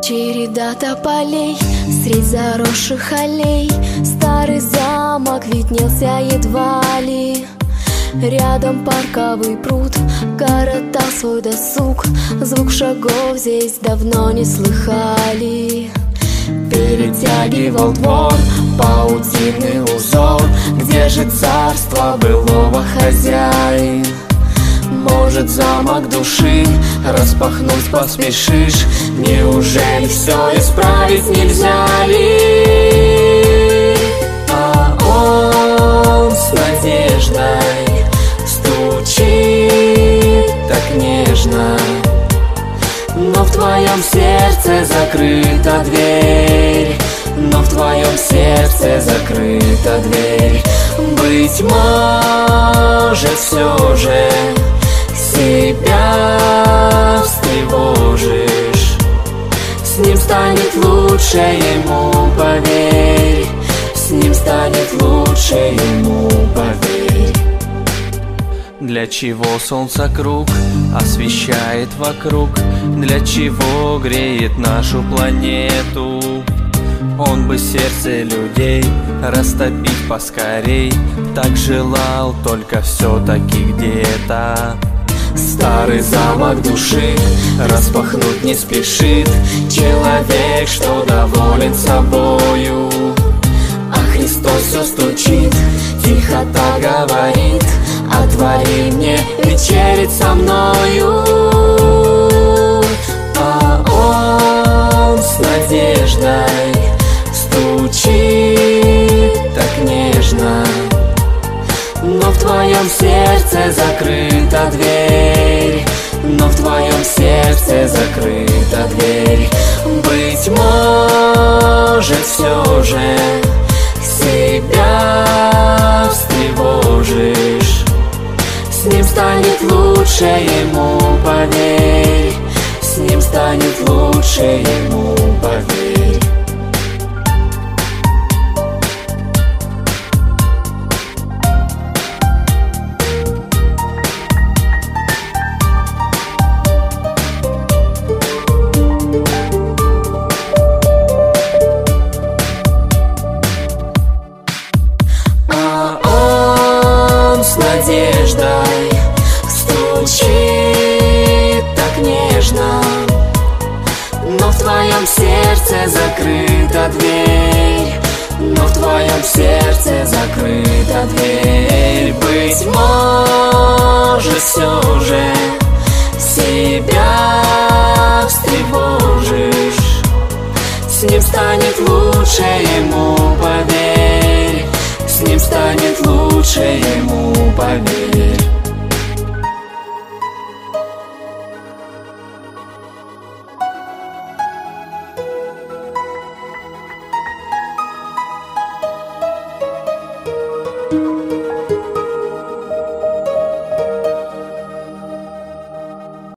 Череда тополей средь заросших аллей. Старый замок виднелся едва ли. Рядом парковый пруд коротал свой досуг. Звук шагов здесь давно не слыхали. Перетягивал двор паутинный узор. Где же царство былого хозяин? Может, замок души распахнуть поспешишь? Неужели все исправить нельзя ли? А он с надеждой стучит так нежно, но в твоем сердце закрыта дверь. Но в твоем сердце закрыта дверь. Быть может, все же себя встревожишь. С ним станет лучше, ему поверь. С ним станет лучше, ему поверь. Для чего солнце круг освещает вокруг? Для чего греет нашу планету? Он бы сердце людей растопить поскорей. Так желал, только все-таки где-то старый замок души распахнуть не спешит человек, что доволен собою. А Христос все стучит, тихо так говорит: отвори мне вечерить со мною. А он с надеждой стучит так нежно, но в твоем сердце закрыта дверь. Но в твоем сердце закрыта дверь. Быть может, все же себя встревожишь. С ним станет лучше, ему поверь. С ним станет лучше, ему поверь. С надеждой стучит так нежно, но в твоем сердце закрыта дверь. Но в твоем сердце закрыта дверь. Быть может, все же себя встревожишь. С ним станет лучше, ему поверь. С ним станет лучше, ему поверь.